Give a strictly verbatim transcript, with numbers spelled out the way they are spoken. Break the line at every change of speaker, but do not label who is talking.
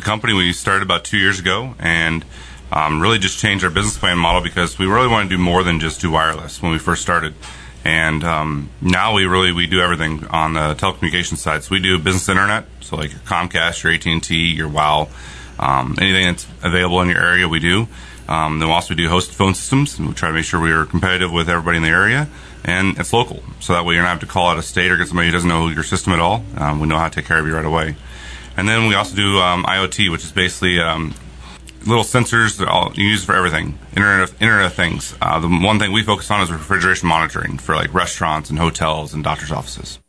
company, we started about two years ago, and um, really just changed our business plan model because we really want to do more than just do wireless when we first started. And um, now we really we do everything on the telecommunications side. So we do business internet, so like your Comcast, your A T and T, your WOW, um, anything that's available in your area, we do. Um, then we also do hosted phone systems, and we try to make sure we are competitive with everybody in the area, and it's local. So that way you don't have to call out of state or get somebody who doesn't know your system at all. Um, we know how to take care of you right away. And then we also do um, IoT, which is basically um, little sensors that all, you use for everything. Internet of, Internet of Things. Uh, the one thing we focus on is refrigeration monitoring for like restaurants and hotels and doctors' offices.